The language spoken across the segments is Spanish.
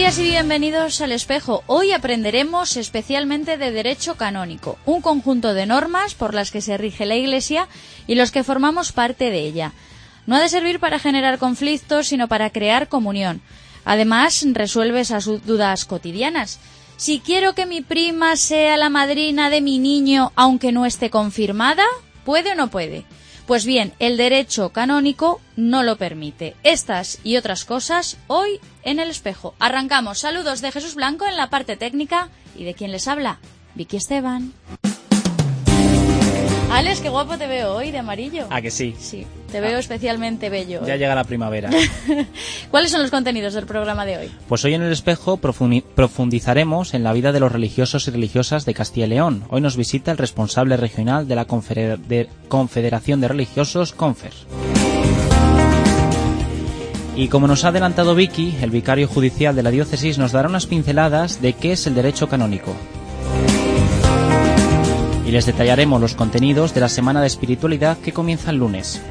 días y bienvenidos al Espejo. Hoy aprenderemos especialmente de derecho canónico, un conjunto de normas por las que se rige la Iglesia y los que formamos parte de ella. No ha de servir para generar conflictos, sino para crear comunión. Además, resuelve esas dudas cotidianas. Si quiero que mi prima sea la madrina de mi niño, aunque no esté confirmada, ¿puede o no puede? Pues bien, el derecho canónico no lo permite. Estas y otras cosas hoy en El Espejo. Arrancamos. Saludos de Jesús Blanco en la parte técnica y de quien les habla, Vicky Esteban. Alex, qué guapo te veo hoy de amarillo. ¿Ah, que sí? Sí, te veo especialmente bello. Ya llega la primavera. ¿Cuáles son los contenidos del programa de hoy? Pues hoy en El Espejo profundizaremos en la vida de los religiosos y religiosas de Castilla y León. Hoy nos visita el responsable regional de la Confederación de Religiosos, CONFER. Y como nos ha adelantado Vicky, el vicario judicial de la diócesis nos dará unas pinceladas de qué es el derecho canónico. Y les detallaremos los contenidos de la Semana de Espiritualidad que comienza el lunes.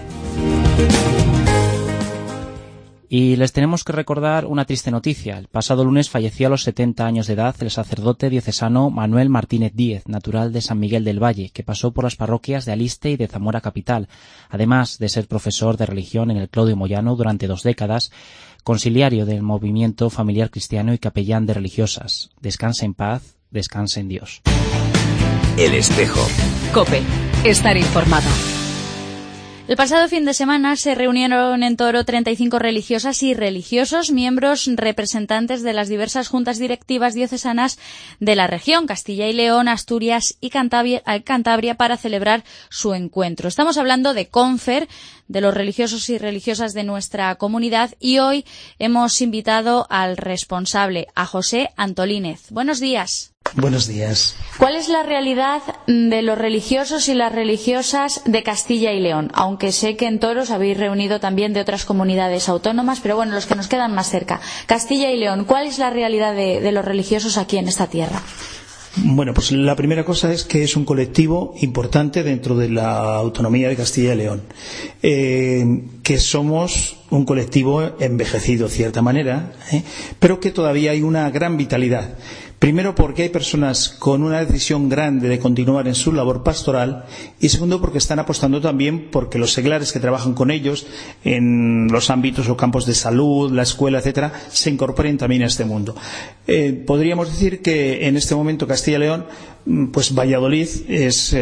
Y les tenemos que recordar una triste noticia. El pasado lunes falleció a los 70 años de edad el sacerdote diocesano Manuel Martínez Díez, natural de San Miguel del Valle, que pasó por las parroquias de Aliste y de Zamora Capital, además de ser profesor de religión en el Claudio Moyano durante 2 décadas, conciliario del movimiento familiar cristiano y capellán de religiosas. Descanse en paz, descanse en Dios. El Espejo. COPE. Estar informado. El pasado fin de semana se reunieron en Toro 35 religiosas y religiosos, miembros representantes de las diversas juntas directivas diocesanas de la región, Castilla y León, Asturias y Cantabria, para celebrar su encuentro. Estamos hablando de CONFER, de los religiosos y religiosas de nuestra comunidad, y hoy hemos invitado al responsable, a José Antolínez. Buenos días. Buenos días. ¿Cuál es la realidad de los religiosos y las religiosas de Castilla y León? Aunque sé que en Toro os habéis reunido también de otras comunidades autónomas, pero bueno, los que nos quedan más cerca. Castilla y León, ¿cuál es la realidad de los religiosos aquí en esta tierra? Bueno, pues la primera cosa es que es un colectivo importante dentro de la autonomía de Castilla y León, que somos un colectivo envejecido de cierta manera, pero que todavía hay una gran vitalidad. Primero, porque hay personas con una decisión grande de continuar en su labor pastoral, y segundo, porque están apostando también porque los seglares que trabajan con ellos en los ámbitos o campos de salud, la escuela, etcétera, se incorporen también a este mundo. Podríamos decir que en este momento Castilla y León, pues Valladolid es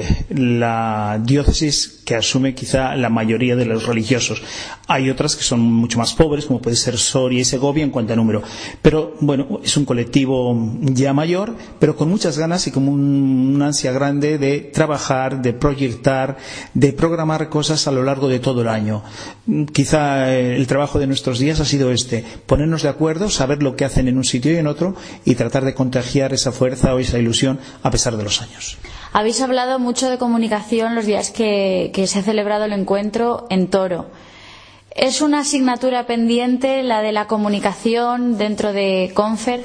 la diócesis que asume quizá la mayoría de los religiosos. Hay otras que son mucho más pobres, como puede ser Soria y Segovia en cuanto a número. Pero bueno, es un colectivo ya mayor, pero con muchas ganas y con una ansia grande de trabajar, de proyectar, de programar cosas a lo largo de todo el año. Quizá el trabajo de nuestros días ha sido ponernos de acuerdo, saber lo que hacen en un sitio y en otro, y tratar de contagiar esa fuerza o esa ilusión a pesar de los años. Habéis hablado mucho de comunicación los días que se ha celebrado el encuentro en Toro. ¿Es una asignatura pendiente la de la comunicación dentro de CONFER?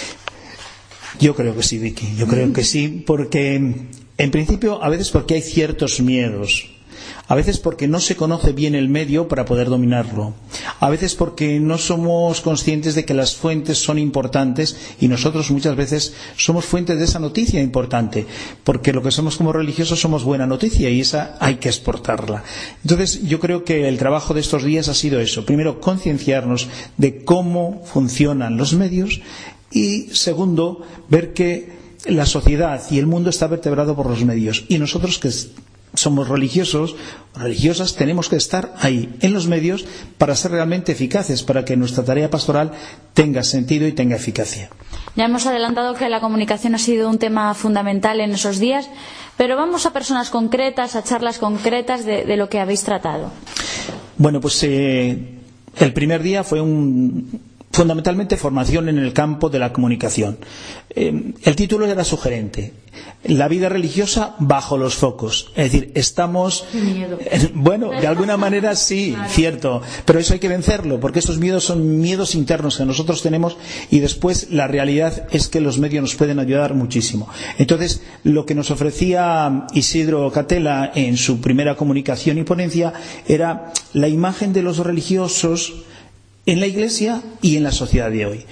Yo creo que sí, Vicky. Yo creo que sí, porque en principio a veces porque hay ciertos miedos. A veces porque no se conoce bien el medio para poder dominarlo. A veces porque no somos conscientes de que las fuentes son importantes y nosotros muchas veces somos fuentes de esa noticia importante. Porque lo que somos como religiosos somos buena noticia y esa hay que exportarla. Entonces yo creo que el trabajo de estos días ha sido eso. Primero, concienciarnos de cómo funcionan los medios y segundo, ver que la sociedad y el mundo está vertebrado por los medios. Y nosotros que somos religiosos o religiosas tenemos que estar ahí en los medios para ser realmente eficaces, para que nuestra tarea pastoral tenga sentido y tenga eficacia. Ya hemos adelantado que la comunicación ha sido un tema fundamental en esos días, pero vamos a personas concretas, a charlas concretas de lo que habéis tratado. Bueno, pues el primer día fue fundamentalmente formación en el campo de la comunicación. El título era sugerente: la vida religiosa bajo los focos. Es decir, estamos... Bueno, de alguna manera sí, claro, cierto, pero eso hay que vencerlo, porque esos miedos son miedos internos que nosotros tenemos, y después la realidad es que los medios nos pueden ayudar muchísimo. Entonces, lo que nos ofrecía Isidro Catela en su primera comunicación y ponencia era la imagen de los religiosos en la Iglesia y en la sociedad de hoy.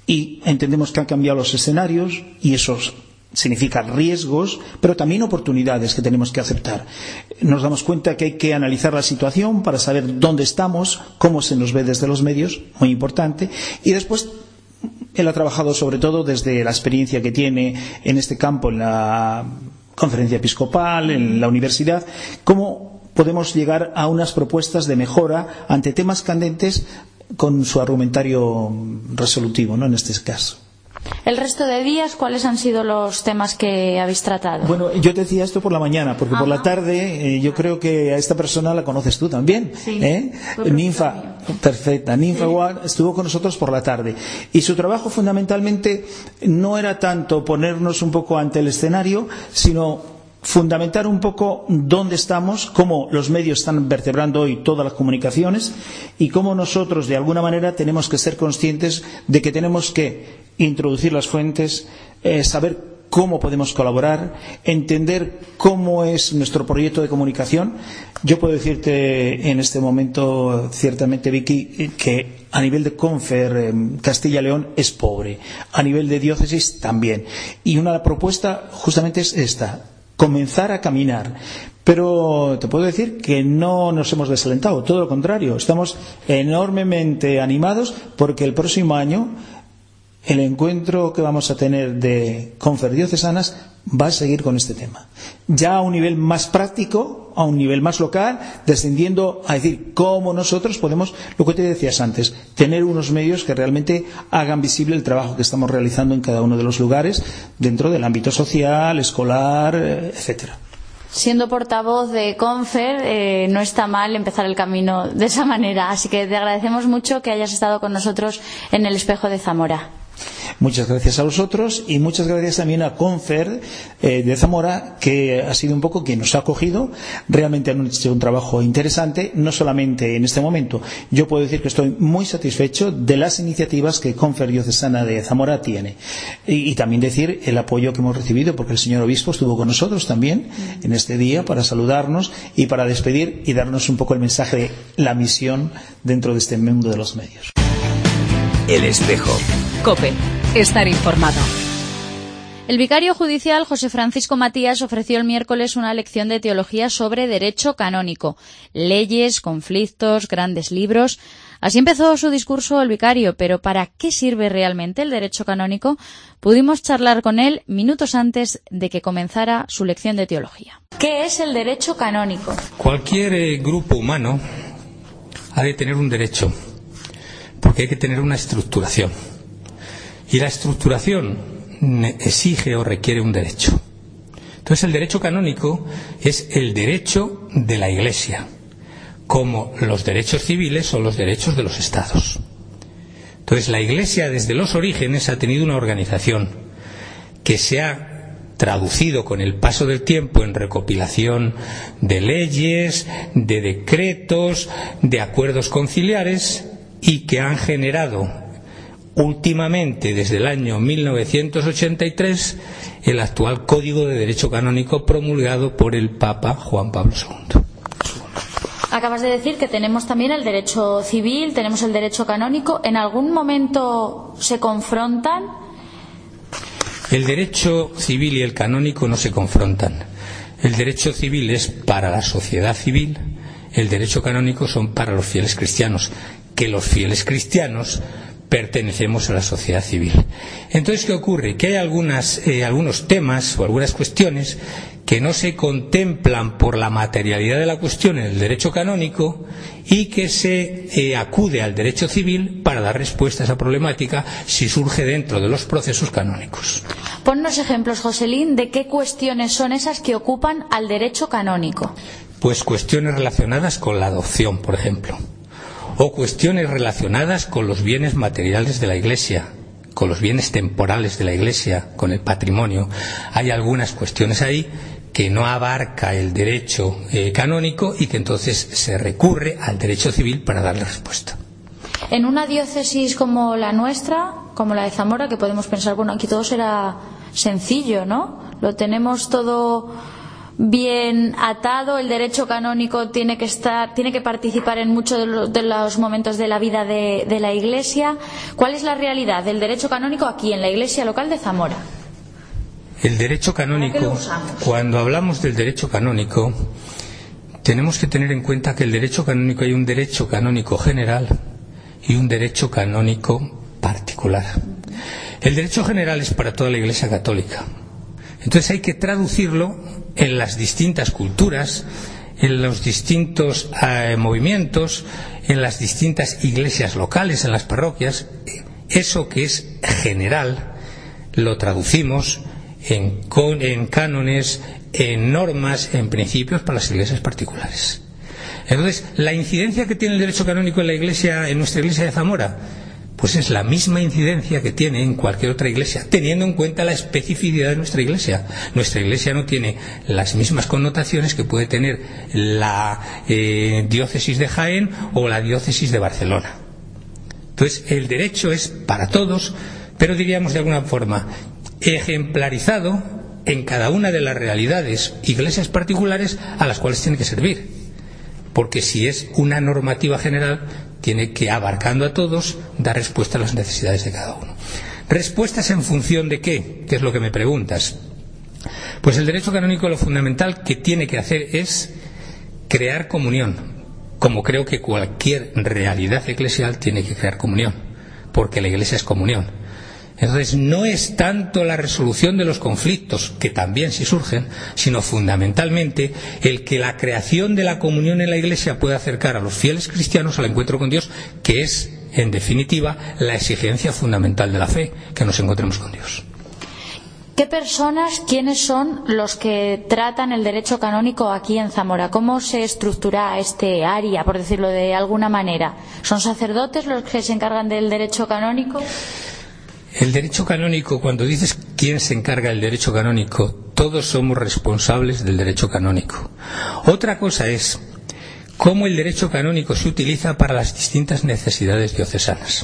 y entendemos que han cambiado los escenarios y esos significa riesgos, pero también oportunidades que tenemos que aceptar. Nos damos cuenta que hay que analizar la situación para saber dónde estamos, cómo se nos ve desde los medios, muy importante, y después él ha trabajado sobre todo desde la experiencia que tiene en este campo, en la conferencia episcopal, en la universidad, cómo podemos llegar a unas propuestas de mejora ante temas candentes con su argumentario resolutivo, ¿no?, en este caso. El resto de días, ¿cuáles han sido los temas que habéis tratado? Bueno, yo te decía esto por la mañana, porque por la tarde yo creo que a esta persona la conoces tú también. Sí, Ninfa, perfecta. Ninfa Ward estuvo con nosotros por la tarde. Y su trabajo fundamentalmente no era tanto ponernos un poco ante el escenario, sino fundamentar un poco dónde estamos, cómo los medios están vertebrando hoy todas las comunicaciones y cómo nosotros de alguna manera tenemos que ser conscientes de que tenemos que introducir las fuentes, saber cómo podemos colaborar, entender cómo es nuestro proyecto de comunicación. Yo puedo decirte en este momento, ciertamente, Vicky, que a nivel de Confer Castilla-León es pobre, a nivel de diócesis también. Y una propuesta justamente es esta: comenzar a caminar. Pero te puedo decir que no nos hemos desalentado, todo lo contrario, estamos enormemente animados porque el próximo año el encuentro que vamos a tener de conferdiocesanas va a seguir con este tema, ya a un nivel más práctico, a un nivel más local, descendiendo a decir cómo nosotros podemos, lo que te decías antes, tener unos medios que realmente hagan visible el trabajo que estamos realizando en cada uno de los lugares dentro del ámbito social, escolar, etcétera. Siendo portavoz de Confer, no está mal empezar el camino de esa manera, así que te agradecemos mucho que hayas estado con nosotros en el Espejo de Zamora. Muchas gracias a vosotros y muchas gracias también a Confer de Zamora, que ha sido un poco quien nos ha acogido. Realmente han hecho un trabajo interesante, no solamente en este momento. Yo puedo decir que estoy muy satisfecho de las iniciativas que Confer Diocesana de Zamora tiene. Y también decir el apoyo que hemos recibido, porque el señor obispo estuvo con nosotros también en este día para saludarnos y para despedir y darnos un poco el mensaje de la misión dentro de este mundo de los medios. El Espejo. COPE. Estar informado. El vicario judicial José Francisco Matías ofreció el miércoles una lección de teología sobre derecho canónico, leyes, conflictos, grandes libros. Así empezó su discurso el vicario, pero ¿para qué sirve realmente el derecho canónico? Pudimos charlar con él minutos antes de que comenzara su lección de teología. ¿Qué es el derecho canónico? Cualquier grupo humano ha de tener un derecho, porque hay que tener una estructuración. Y la estructuración exige o requiere un derecho. Entonces el derecho canónico es el derecho de la Iglesia, como los derechos civiles son los derechos de los estados. Entonces la Iglesia desde los orígenes ha tenido una organización que se ha traducido con el paso del tiempo en recopilación de leyes, de decretos, de acuerdos conciliares, y que han generado últimamente, desde el año 1983, el actual Código de Derecho Canónico promulgado por el Papa Juan Pablo II. Acabas de decir que tenemos también el derecho civil, tenemos el derecho canónico. ¿En algún momento se confrontan? El derecho civil y el canónico no se confrontan. El derecho civil es para la sociedad civil, el derecho canónico son para los fieles cristianos, que los fieles cristianos pertenecemos a la sociedad civil. Entonces, ¿qué ocurre? Que hay algunos temas o algunas cuestiones que no se contemplan por la materialidad de la cuestión en el derecho canónico y que se acude al derecho civil para dar respuesta a esa problemática si surge dentro de los procesos canónicos. Ponnos ejemplos, Joselín, de qué cuestiones son esas que ocupan al derecho canónico. Pues cuestiones relacionadas con la adopción, por ejemplo, o cuestiones relacionadas con los bienes materiales de la Iglesia, con los bienes temporales de la Iglesia, con el patrimonio. Hay algunas cuestiones ahí que no abarca el derecho canónico y que entonces se recurre al derecho civil para darle respuesta. En una diócesis como la nuestra, como la de Zamora, que podemos pensar, bueno, aquí todo será sencillo, ¿no? Lo tenemos todo bien atado, el derecho canónico tiene que participar en muchos de los momentos de la vida de la Iglesia. ¿Cuál es la realidad del derecho canónico aquí en la Iglesia local de Zamora? El derecho canónico, cuando hablamos del derecho canónico, tenemos que tener en cuenta que el derecho canónico, hay un derecho canónico general y un derecho canónico particular. El derecho general es para toda la Iglesia católica. Entonces hay que traducirlo en las distintas culturas, en los distintos movimientos, en las distintas iglesias locales, en las parroquias. Eso que es general lo traducimos en cánones, en normas, en principios para las iglesias particulares. Entonces, la incidencia que tiene el derecho canónico en la iglesia, en nuestra iglesia de Zamora, pues es la misma incidencia que tiene en cualquier otra iglesia, teniendo en cuenta la especificidad de nuestra iglesia. Nuestra iglesia no tiene las mismas connotaciones que puede tener la diócesis de Jaén o la diócesis de Barcelona. Entonces, el derecho es para todos, pero diríamos de alguna forma ejemplarizado en cada una de las realidades, iglesias particulares a las cuales tiene que servir. Porque si es una normativa general, tiene que, abarcando a todos, dar respuesta a las necesidades de cada uno. ¿Respuestas en función de qué? ¿Qué es lo que me preguntas? Pues el derecho canónico, lo fundamental que tiene que hacer es crear comunión, como creo que cualquier realidad eclesial tiene que crear comunión, porque la Iglesia es comunión. Entonces, no es tanto la resolución de los conflictos, que también sí surgen, sino fundamentalmente el que la creación de la comunión en la Iglesia pueda acercar a los fieles cristianos al encuentro con Dios, que es, en definitiva, la exigencia fundamental de la fe, que nos encontremos con Dios. ¿Qué personas, quiénes son los que tratan el derecho canónico aquí en Zamora? ¿Cómo se estructura este área, por decirlo de alguna manera? ¿Son sacerdotes los que se encargan del derecho canónico? El derecho canónico, cuando dices quién se encarga del derecho canónico, todos somos responsables del derecho canónico. Otra cosa es cómo el derecho canónico se utiliza para las distintas necesidades diocesanas.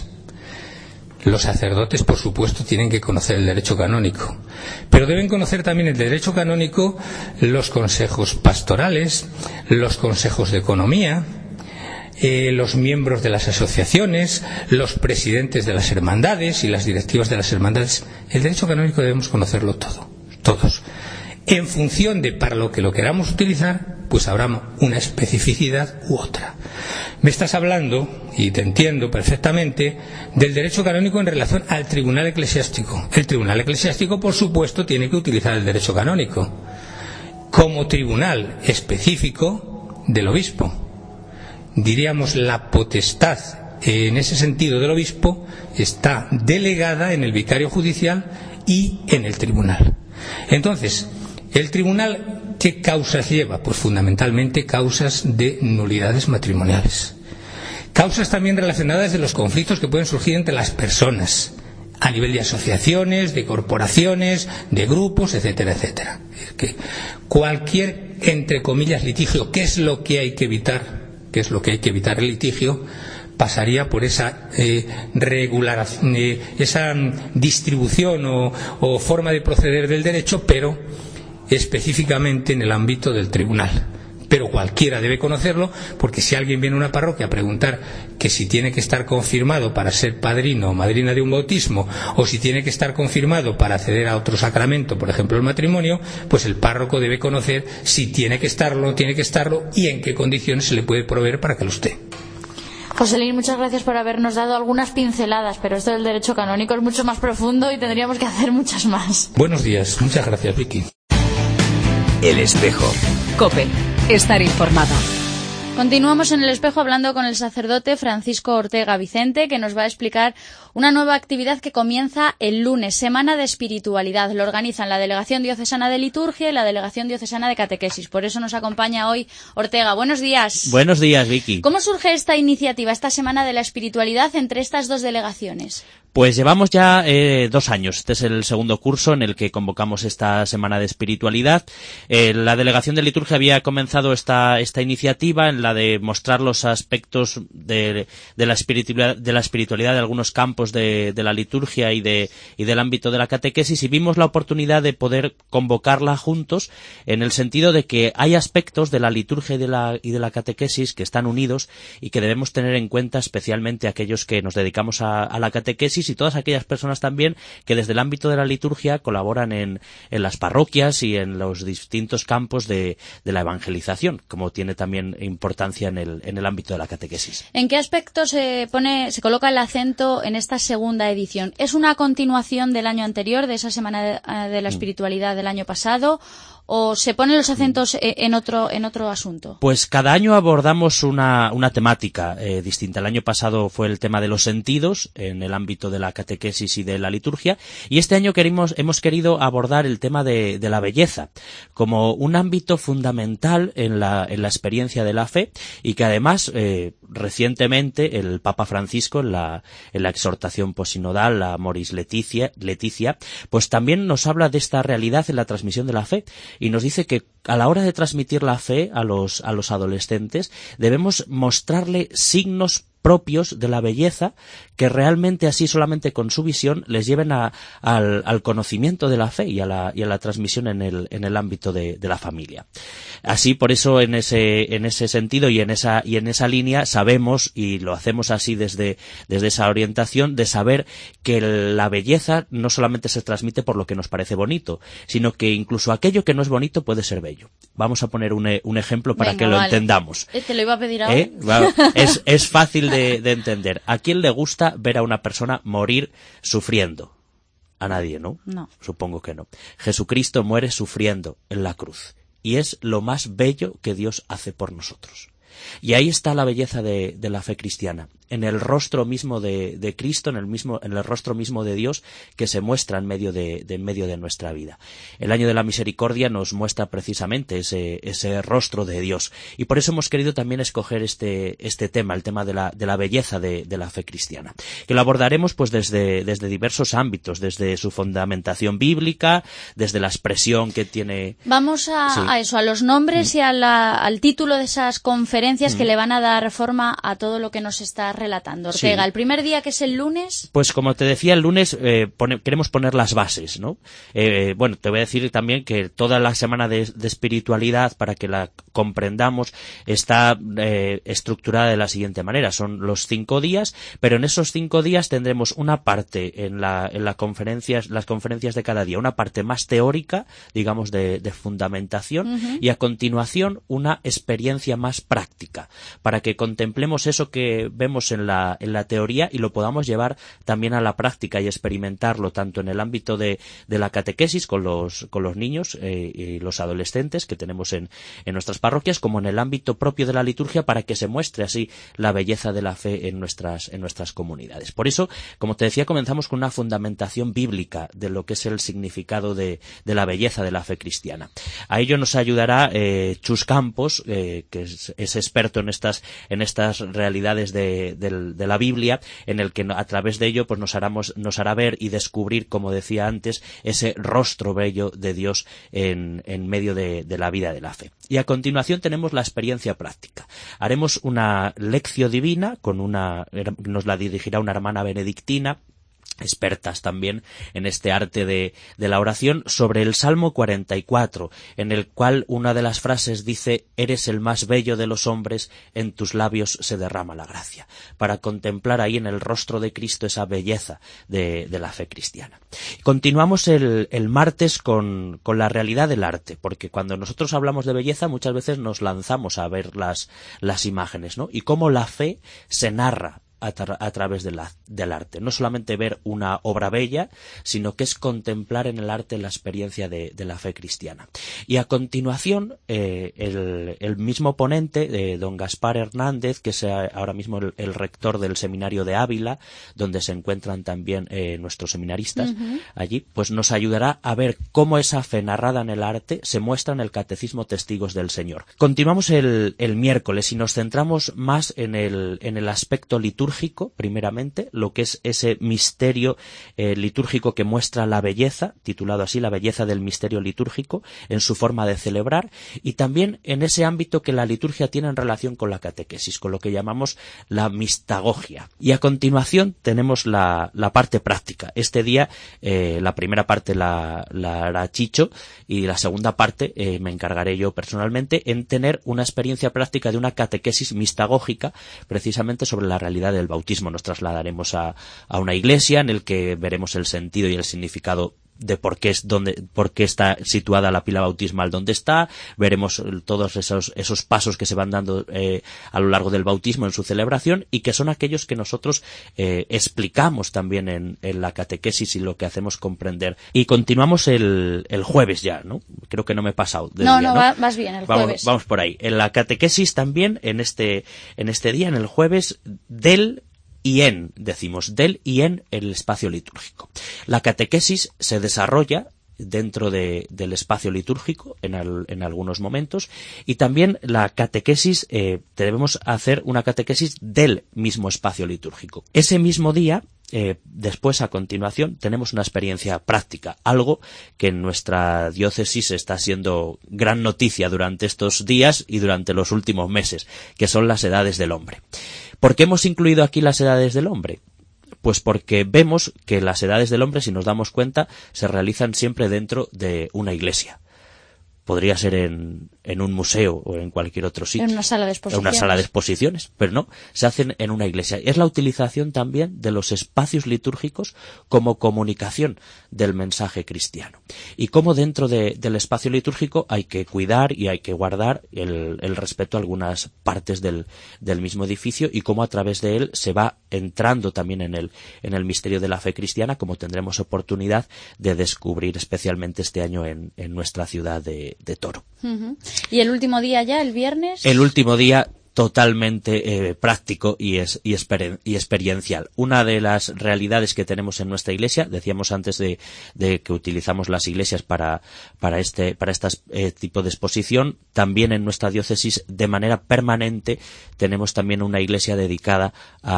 Los sacerdotes, por supuesto, tienen que conocer el derecho canónico, pero deben conocer también el derecho canónico los consejos pastorales, los consejos de economía, los miembros de las asociaciones, los presidentes de las hermandades y las directivas de las hermandades. El derecho canónico debemos conocerlo todo, todos. En función de para lo que lo queramos utilizar, pues habrá una especificidad u otra. Me estás hablando, y te entiendo perfectamente, del derecho canónico en relación al tribunal eclesiástico. El tribunal eclesiástico, por supuesto, tiene que utilizar el derecho canónico como tribunal específico del obispo. Diríamos, la potestad en ese sentido del obispo está delegada en el vicario judicial y en el tribunal. Entonces, ¿el tribunal qué causas lleva? Pues fundamentalmente causas de nulidades matrimoniales. Causas también relacionadas de los conflictos que pueden surgir entre las personas, a nivel de asociaciones, de corporaciones, de grupos, etcétera, etcétera. Que cualquier, entre comillas, litigio, ¿qué es lo que hay que evitar? ¿Qué es lo que hay que evitar el litigio? Pasaría por esa esa distribución o forma de proceder del derecho, pero específicamente en el ámbito del tribunal. Pero cualquiera debe conocerlo, porque si alguien viene a una parroquia a preguntar que si tiene que estar confirmado para ser padrino o madrina de un bautismo, o si tiene que estar confirmado para acceder a otro sacramento, por ejemplo el matrimonio, pues el párroco debe conocer si tiene que estarlo o no tiene que estarlo y en qué condiciones se le puede proveer para que lo esté. José Luis, muchas gracias por habernos dado algunas pinceladas, pero esto del derecho canónico es mucho más profundo y tendríamos que hacer muchas más. Buenos días, muchas gracias, Vicky. El espejo. COPE. Estar informado. Continuamos en El Espejo hablando con el sacerdote Francisco Ortega Vicente, que nos va a explicar una nueva actividad que comienza el lunes, Semana de Espiritualidad. Lo organizan la Delegación Diocesana de Liturgia y la Delegación Diocesana de Catequesis. Por eso nos acompaña hoy Ortega. Buenos días. Buenos días, Vicky. ¿Cómo surge esta iniciativa, esta Semana de la Espiritualidad, entre estas dos delegaciones? Pues llevamos ya 2 años. Este es el segundo curso en el que convocamos esta Semana de Espiritualidad. La Delegación de Liturgia había comenzado esta iniciativa en la de mostrar los aspectos de la espiritualidad de algunos campos de la liturgia y del ámbito de la catequesis, y vimos la oportunidad de poder convocarla juntos en el sentido de que hay aspectos de la liturgia y de la catequesis que están unidos y que debemos tener en cuenta, especialmente aquellos que nos dedicamos a la catequesis y todas aquellas personas también que desde el ámbito de la liturgia colaboran en las parroquias y en los distintos campos de la evangelización, como tiene también importancia en el ámbito de la catequesis. ¿En qué aspecto se coloca el acento en esta segunda edición? ¿Es una continuación del año anterior, de esa Semana de la Espiritualidad del año pasado, o se ponen los acentos en otro asunto? Pues cada año abordamos una temática distinta. El año pasado fue el tema de los sentidos en el ámbito de la catequesis y de la liturgia, y este año hemos querido abordar el tema de la belleza como un ámbito fundamental en la experiencia de la fe, y que además recientemente el Papa Francisco en la exhortación posinodal, la Amoris Laetitia, pues también nos habla de esta realidad en la transmisión de la fe, y nos dice que a la hora de transmitir la fe a los adolescentes debemos mostrarle signos propios de la belleza que realmente así solamente con su visión les lleven al conocimiento de la fe y a la transmisión en el ámbito de la familia. Así, por eso en ese sentido y en esa línea sabemos, y lo hacemos así desde esa orientación, de saber que la belleza no solamente se transmite por lo que nos parece bonito, sino que incluso aquello que no es bonito puede ser bello. Vamos a poner un ejemplo para que lo entendamos. Te lo iba a pedir ahora. Bueno, es fácil de entender. ¿A quién le gusta ver a una persona morir sufriendo? A nadie, ¿no? No. Supongo que no. Jesucristo muere sufriendo en la cruz, y es lo más bello que Dios hace por nosotros. Y ahí está la belleza de la fe cristiana, en el rostro mismo de Cristo, en el rostro mismo de Dios, que se muestra en medio de nuestra vida. El año de la misericordia nos muestra precisamente ese rostro de Dios, y por eso hemos querido también escoger este tema, el tema de la belleza de la fe cristiana, que lo abordaremos pues desde diversos ámbitos, desde su fundamentación bíblica, desde la expresión que tiene. Vamos a eso, a los nombres y al título de esas conferencias que le van a dar forma a todo lo que nos está relatando. Ortega, Sí. El primer día, que es el lunes. Pues como te decía, el lunes queremos poner las bases, ¿no? Bueno, te voy a decir también que toda la semana de espiritualidad, para que la comprendamos, está estructurada de la siguiente manera. Son los 5 días, pero en esos 5 días tendremos una parte en las conferencias de cada día, una parte más teórica, digamos, de fundamentación, y a continuación una experiencia más práctica, para que contemplemos eso que vemos en la teoría y lo podamos llevar también a la práctica y experimentarlo tanto en el ámbito de la catequesis con los niños y los adolescentes que tenemos en nuestras parroquias, como en el ámbito propio de la liturgia, para que se muestre así la belleza de la fe en nuestras comunidades. Por eso, como te decía, comenzamos con una fundamentación bíblica de lo que es el significado de la belleza de la fe cristiana. A ello nos ayudará Chus Campos, que es experto en estas realidades de la Biblia, en el que a través de ello pues nos hará ver y descubrir, como decía antes, ese rostro bello de Dios en medio de la vida de la fe. Y a continuación tenemos la experiencia práctica. Haremos una lección divina nos la dirigirá una hermana benedictina, expertas también en este arte de la oración, sobre el Salmo 44, en el cual una de las frases dice: eres el más bello de los hombres, en tus labios se derrama la gracia, para contemplar ahí en el rostro de Cristo esa belleza de la fe cristiana. Continuamos el martes con la realidad del arte, porque cuando nosotros hablamos de belleza muchas veces nos lanzamos a ver las imágenes, ¿no? Y cómo la fe se narra a través del arte. No solamente ver una obra bella, sino que es contemplar en el arte la experiencia de la fe cristiana. Y a continuación, el mismo ponente, don Gaspar Hernández, que es ahora mismo el rector del seminario de Ávila, donde se encuentran también nuestros seminaristas allí, pues nos ayudará a ver cómo esa fe narrada en el arte se muestra en el Catecismo Testigos del Señor. Continuamos el miércoles y nos centramos más en el aspecto litúrgico litúrgico, primeramente, lo que es ese misterio litúrgico que muestra la belleza, titulado así, la belleza del misterio litúrgico, en su forma de celebrar, y también en ese ámbito que la liturgia tiene en relación con la catequesis, con lo que llamamos la mistagogia. Y a continuación tenemos la parte práctica. Este día, la primera parte la hará Chicho, y la segunda parte me encargaré yo personalmente en tener una experiencia práctica de una catequesis mistagógica, precisamente sobre la realidad del bautismo. Nos trasladaremos a una iglesia en el que veremos el sentido y el significado de por qué está situada la pila bautismal donde está. Veremos todos esos pasos que se van dando a lo largo del bautismo en su celebración, y que son aquellos que nosotros explicamos también en la catequesis y lo que hacemos comprender. Y continuamos el jueves ya, ¿no? Creo que no me he pasado del día, ¿no? Vas bien, el jueves. Vamos por ahí. En la catequesis también, en este día, en el jueves, del y en el espacio litúrgico. La catequesis se desarrolla dentro del espacio litúrgico en algunos momentos, y también la catequesis, debemos hacer una catequesis del mismo espacio litúrgico. Ese mismo día, después, a continuación, tenemos una experiencia práctica, algo que en nuestra diócesis está siendo gran noticia durante estos días y durante los últimos meses, que son las edades del hombre. ¿Por qué hemos incluido aquí las edades del hombre? Pues porque vemos que las edades del hombre, si nos damos cuenta, se realizan siempre dentro de una iglesia. Podría ser en un museo o en cualquier otro sitio. En una sala de exposiciones. En una sala de exposiciones, pero no, se hacen en una iglesia. Es la utilización también de los espacios litúrgicos como comunicación del mensaje cristiano. Y cómo dentro del espacio litúrgico hay que cuidar y hay que guardar el respeto a algunas partes del mismo edificio, y cómo a través de él se va entrando también en el misterio de la fe cristiana, como tendremos oportunidad de descubrir especialmente este año en nuestra ciudad de Toro. Uh-huh. ¿Y el último día ya, el viernes? El último día totalmente práctico y experiencial. Una de las realidades que tenemos en nuestra iglesia, decíamos antes de que utilizamos las iglesias para este tipo de exposición, también en nuestra diócesis de manera permanente tenemos también una iglesia dedicada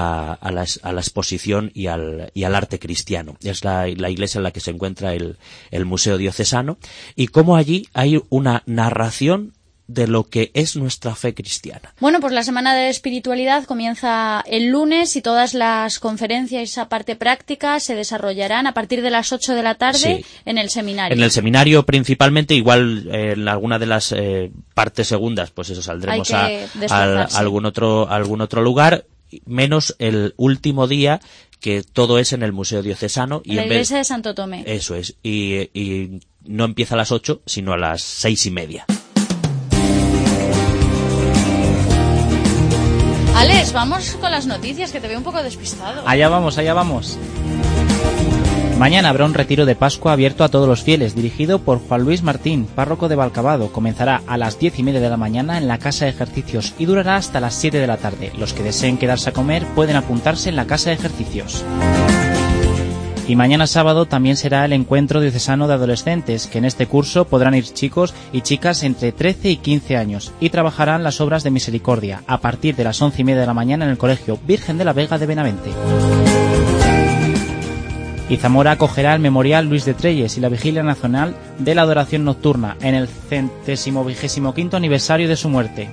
a la exposición y al arte cristiano. Es la iglesia en la que se encuentra el Museo Diocesano, y cómo allí hay una narración de lo que es nuestra fe cristiana. Bueno, pues la Semana de Espiritualidad comienza el lunes, y todas las conferencias y esa parte práctica se desarrollarán a partir de las 8 de la tarde, sí, en el seminario. En el seminario principalmente, igual en alguna de las partes segundas, pues eso, saldremos a algún otro lugar, menos el último día, que todo es en el Museo Diocesano. En la iglesia de Santo Tomé. Eso es, y no empieza a las 8, sino a las 6:30. Alex, vamos con las noticias, que te veo un poco despistado. Allá vamos. Mañana habrá un retiro de Pascua abierto a todos los fieles, dirigido por Juan Luis Martín, párroco de Valcabado. Comenzará a las 10:30 de la mañana en la Casa de Ejercicios y durará hasta las 7 de la tarde. Los que deseen quedarse a comer pueden apuntarse en la Casa de Ejercicios. Y mañana sábado también será el encuentro diocesano de adolescentes, que en este curso podrán ir chicos y chicas entre 13 y 15 años, y trabajarán las obras de misericordia a partir de las 11:30 de la mañana en el Colegio Virgen de la Vega de Benavente. Y Zamora acogerá el Memorial Luis de Trelles y la Vigilia Nacional de la Adoración Nocturna en el 125º aniversario de su muerte.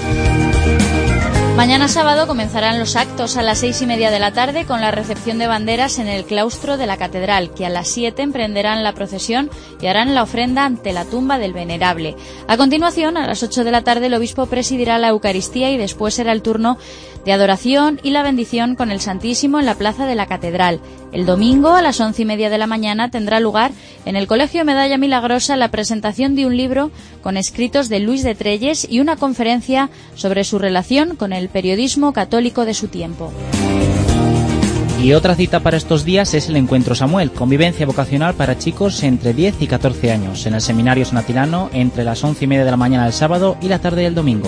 Mañana sábado comenzarán los actos a las 6:30 de la tarde, con la recepción de banderas en el claustro de la catedral, que a las 7 emprenderán la procesión y harán la ofrenda ante la tumba del venerable. A continuación, a las 8 de la tarde, el obispo presidirá la Eucaristía, y después será el turno de adoración y la bendición con el Santísimo en la plaza de la catedral. El domingo, a las 11:30 de la mañana, tendrá lugar en el Colegio Medalla Milagrosa la presentación de un libro con escritos de Luis de Trelles y una conferencia sobre su relación con el periodismo católico de su tiempo. Y otra cita para estos días es el Encuentro Samuel, convivencia vocacional para chicos entre 10 y 14 años, en el Seminario San Atilano, entre las 11:30 de la mañana del sábado y la tarde del domingo.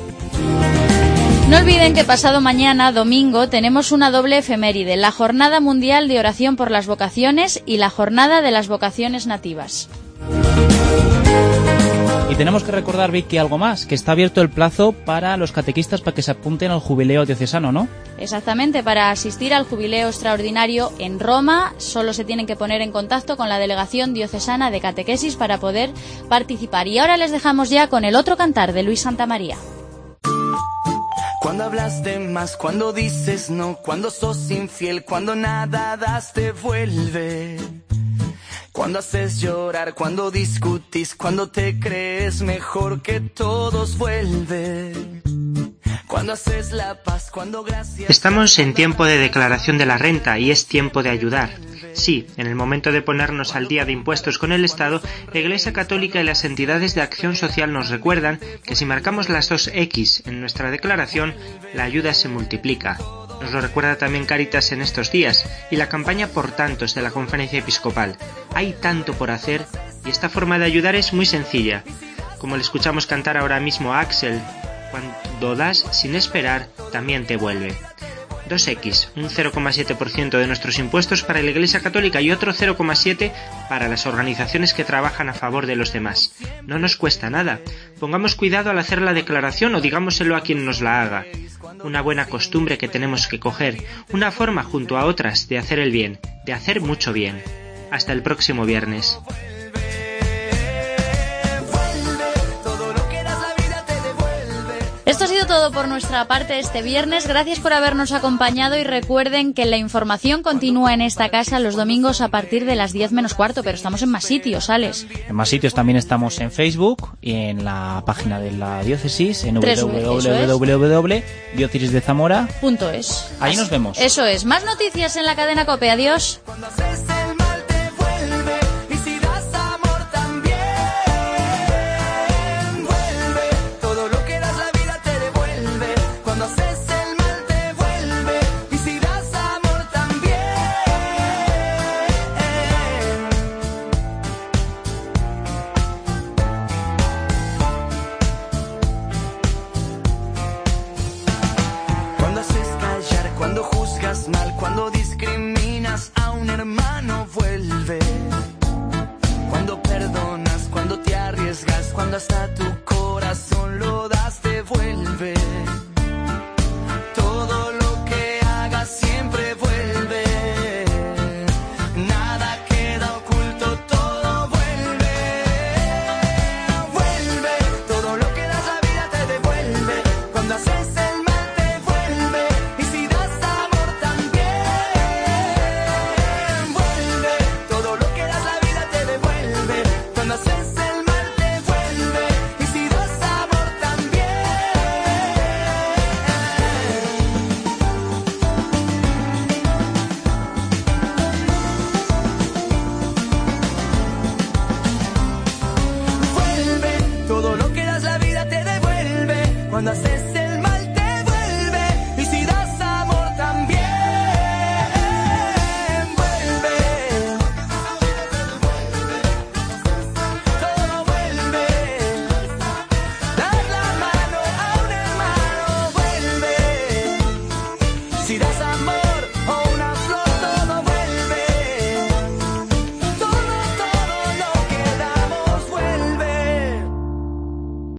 No olviden que pasado mañana, domingo, tenemos una doble efeméride: la Jornada Mundial de Oración por las Vocaciones y la Jornada de las Vocaciones Nativas. Y tenemos que recordar, Vicky, algo más, que está abierto el plazo para los catequistas para que se apunten al jubileo diocesano, ¿no? Exactamente, para asistir al jubileo extraordinario en Roma solo se tienen que poner en contacto con la Delegación Diocesana de Catequesis para poder participar. Y ahora les dejamos ya con el otro cantar de Luis Santamaría. Cuando hablas de más, cuando dices no, cuando sos infiel, cuando nada das te vuelve. Cuando haces llorar, cuando discutís, cuando te crees mejor que todos, vuelve. Cuando haces la paz, cuando gracias... Estamos en tiempo de declaración de la renta y es tiempo de ayudar. Sí, en el momento de ponernos al día de impuestos con el Estado, la Iglesia Católica y las entidades de acción social nos recuerdan que si marcamos las 2 X en nuestra declaración, la ayuda se multiplica. Nos lo recuerda también Cáritas en estos días y la campaña Por Tantos de la Conferencia Episcopal. Hay tanto por hacer y esta forma de ayudar es muy sencilla. Como le escuchamos cantar ahora mismo a Axel, cuando das sin esperar, también te vuelve. 2X, un 0,7% de nuestros impuestos para la Iglesia Católica y otro 0,7% para las organizaciones que trabajan a favor de los demás. No nos cuesta nada. Pongamos cuidado al hacer la declaración o digámoselo a quien nos la haga. Una buena costumbre que tenemos que coger, una forma junto a otras de hacer el bien, de hacer mucho bien. Hasta el próximo viernes. Esto ha sido todo por nuestra parte este viernes. Gracias por habernos acompañado y recuerden que la información continúa en esta casa los domingos a partir de las 10 menos cuarto, pero estamos en más sitios, Alex. En más sitios también estamos en Facebook y en la página de la diócesis en www.diócesisdezamora.es. Ahí nos vemos. Eso es. Más noticias en la cadena COPE. Adiós. Cuando juzgas mal, cuando discriminas a un hermano, vuelve. Cuando perdonas, cuando te arriesgas, cuando hasta tu corazón lo das, te vuelve. Todo lo que hagas siempre vuelve. Nada queda oculto, todo vuelve. Vuelve, todo lo que das la vida te devuelve. Cuando haces el mal te vuelve. Y si das amor también, vuelve. Todo lo que das la vida te devuelve. Cuando haces el mal te vuelve. Y si das amor también. Vuelve, todo lo que das la vida te devuelve. Cuando haces